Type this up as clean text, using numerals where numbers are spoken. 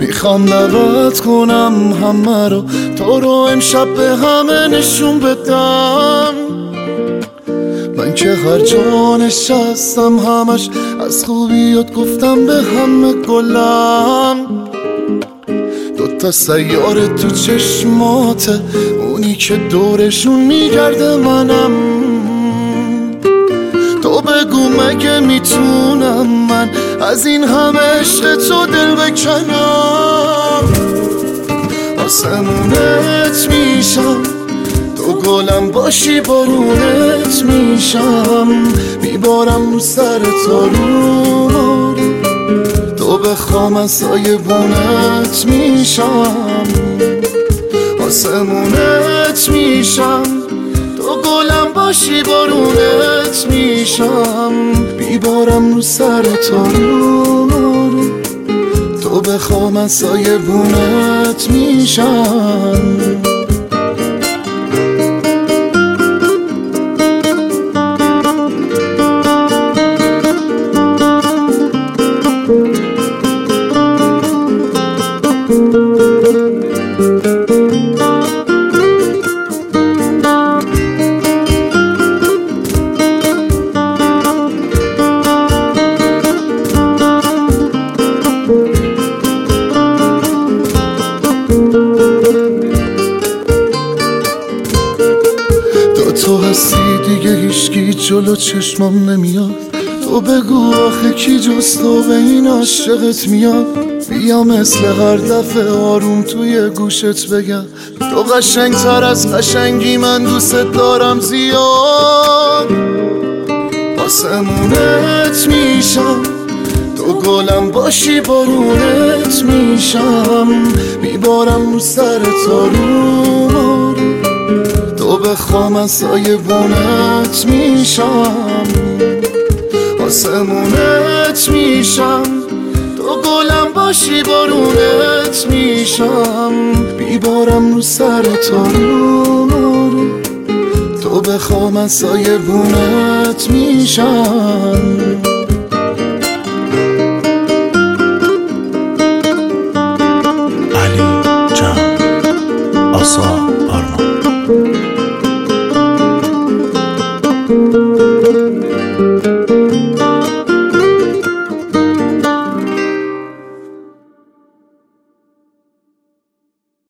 میخوام دعوت کنم همه رو، تو رو امشب به همه نشون بدم. من که هر جا نشستم همش از خوبیات گفتم به همه گلم. دوتا سیاره تو چشماته، اونی که دورشون میگرده منم. تو بگو مگه میتونم من از این همه عشق تو دل بکنم. آسمونت میشم، تو گلم باشی بارونت میشم. میبارم رو سر تارو، تو بخوام از سایه بونت میشم. آسمونت میشم، تو گلم باشی بارونت میشم. میبارم رو سر تارو، تو بخوام از سایه بونت میشم. تو هستی دیگه هیچکی جلو چشمام نمیاد. تو بگو آخه کی جز تو به این عاشقت میاد. بیا مثل هر دفعه آروم توی گوشت بگم، تو قشنگ تر از قشنگی، من دوست دارم زیاد. آسمونت میشم، تو گلم باشی بارونت میشم. میبارم رو سر تارو، تو بخوام از سایه بونت میشم. آسمونت میشم، تو گلم باشی بارونت میشم. میبارم رو سر تارو، تو بخوام از سایه بونت میشم. علی جان آسا